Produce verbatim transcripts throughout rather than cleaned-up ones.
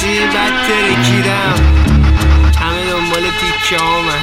آجی بد ترکیدم، همه دنبال تیکه ها من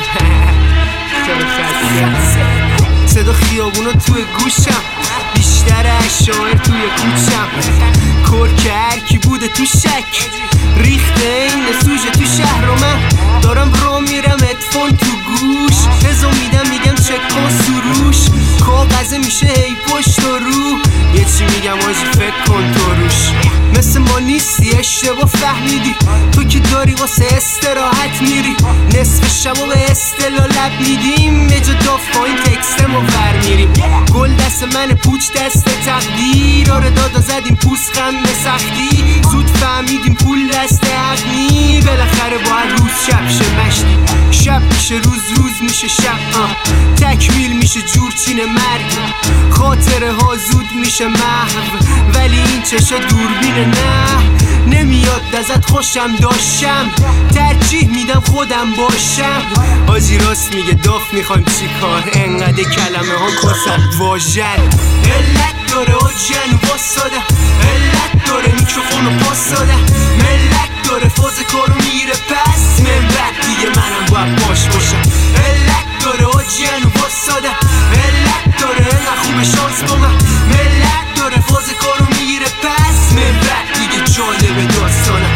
صدا خیابونو توی گوشم، بیشتر اشاعر توی کوچم، کرک هرکی بوده تو شک، ریخته این سوژه تو شهر و من دارم رو میرم ادفون تو گوش، هزو میدم میگم چک کن سروش، کاغذه میشه هی پشت و رو، یه چی میگم آجی فکر کن تو روش، مثل ما نیستی اشتباه فهمیدی، تو که داری واسه استراحت میری، نصف شبا به اصطلاح لب میدیم، یه جا داف با این تکستمو ور میریم، گل دست من پوچ دست تقدیر، آره دادا زدیم پوست خم به سختی، زود فهمیدیم پول دست حق نی، بالاخره باید روز شب شه مشتی، شب میشه روز روز میشه شب، آه. تکمیل میشه جورچین مرگ، خاطره ها زود میشه محو، ولی این چشا دوربینه نه، نمیاد ازت خوشم داشتم، ترجیح میدم خودم باشم، آجی راست میگه داف میخوایم چی کار، انقدر کلمه ها کسم واژن، علت داره آجی واساده، علت داره میکروفونو پاس داده، ملت داره فاز کارو میره پس، من بعد دیگه منم باید باش باشم، علت داره آجی واساده، علت داره اینقدر خوب شانس با من، ملت داره فاز کارو میره پس، من بعد دیگه جالب داستانم.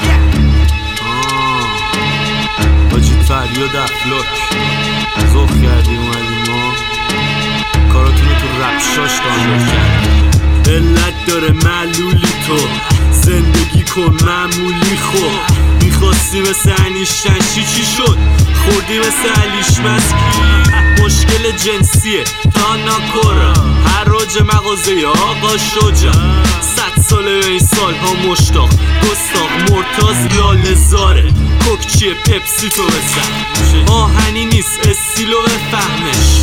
آجی فریاد افلاک زخ کردیم اومدیم ما کاراتونو تو رپشاش دانلود کردیم، علت داره معلولی تو زندگی کن معمولی خو، میخواستی مثل انیشتنشی چی شد، خوردی مثل علیش مسکی، مشکل جنسیه تا ناکورا هر راج مغازه آقا شجا، صد ساله به این سال ها مشتاق گستاق مرتاز لاله زاره، کوکچیه پپسی تو بسن آهنی نیست استیلو بفهمش،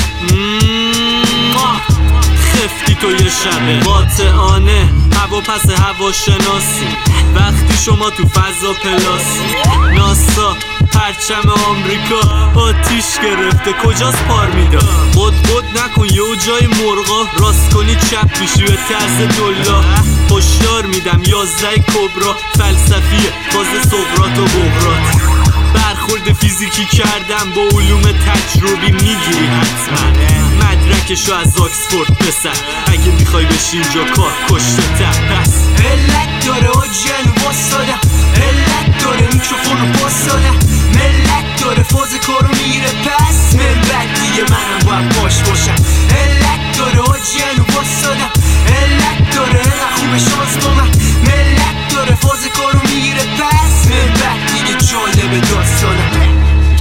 خفتی تو یه شبه قاطعانه هوا پس هوا شناسی، وقتی شما تو فضا پلاسی، ناسا پرچم آمریکا آتیش گرفته کجاست پار میدا، قد قد نکن یه جای مرغا، راست کنی چپ میشی به طرز دلا، هشدار میدم یازده کبرا، فلسفیه باز سقراط و بغرات، برخورد فیزیکی کردم با علوم تجربی میگیری حتما، مدرکشو از آکسفورد بسن، اگه میخوای بشی اینجا کار کشته ته پس، علت داره آجی واساده، علت داره میکروفونو پاس داده، ملت داره فاز کارو میره پس، من بعد دیگه منم باید باش باشم، علت داره آجی واساده، علت داره اینقدر خوب شانس با من، ملت داره فاز کارو میره پس، من بعد دیگه جالب داستانم.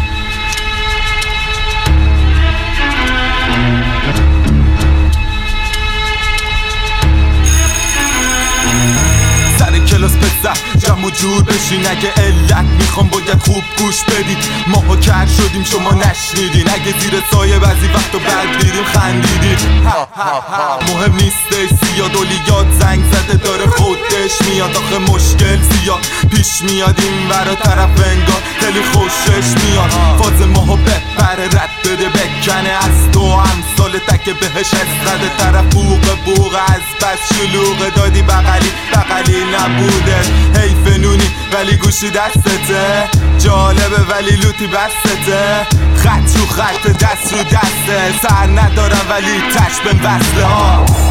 کلاس پسر جمع و جور بشین، اگه علت میخوام باید خوب گوش بدید، ماها کر شدیم شما نشنیدین، اگه زیر سایه بعضی وقتا بد دیدیم خندیدیم، مهم نیست سیاد ولیاد زنگ زده داره خودش میاد، آخه مشکل زیاد پیش میاد این ورا طرف انگار خیلی خوشش میاد، فاز ماها بپره رد بده بکنه از تو امثال تک بهش استده، طرف بوق بوق از بس شلوغ دادی بغلی بغلی نبوده، حیف نونی ولی گوشی دستته، جالبه ولی لوتی بستته، خط رو خط دست رو دسته، سر ندارم ولی تش بهم وصله ها.